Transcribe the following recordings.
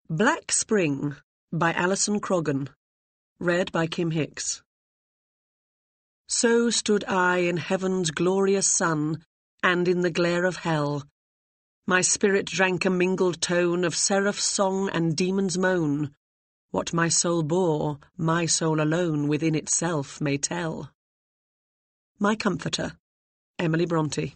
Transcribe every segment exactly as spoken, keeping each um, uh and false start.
Black Spring by Alison Croggan. Read by Kim Hicks. So stood I in heaven's glorious sun, and in the glare of hell. My spirit drank a mingled tone of seraph's song and demon's moan. What my soul bore, my soul alone within itself may tell. My Comforter, Emily Bronte.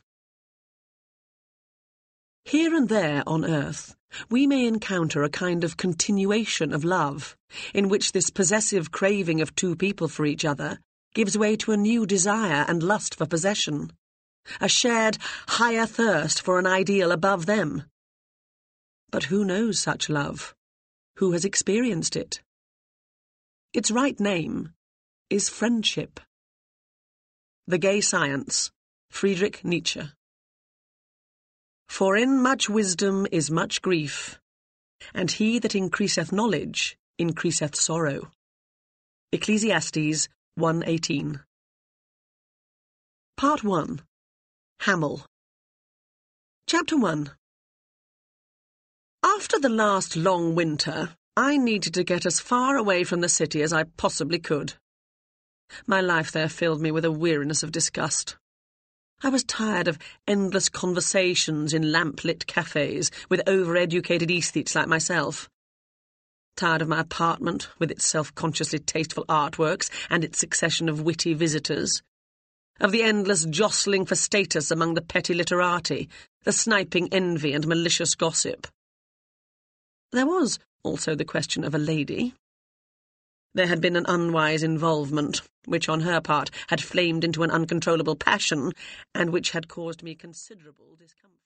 Here and there on earth, we may encounter a kind of continuation of love, in which this possessive craving of two people for each other gives way to a new desire and lust for possession, a shared higher thirst for an ideal above them. But who knows such love? Who has experienced it? Its right name is friendship. The Gay Science, Friedrich Nietzsche. For in much wisdom is much grief, and he that increaseth knowledge increaseth sorrow. Ecclesiastes one eighteen. Part one. Hamel. Chapter one. After the last long winter, I needed to get as far away from the city as I possibly could. My life there filled me with a weariness of disgust. I was tired of endless conversations in lamp-lit cafes with over-educated aesthetes like myself. Tired of my apartment, with its self-consciously tasteful artworks and its succession of witty visitors. Of the endless jostling for status among the petty literati, the sniping envy and malicious gossip. There was also the question of a lady. There had been an unwise involvement, which on her part had flamed into an uncontrollable passion, and which had caused me considerable discomfort.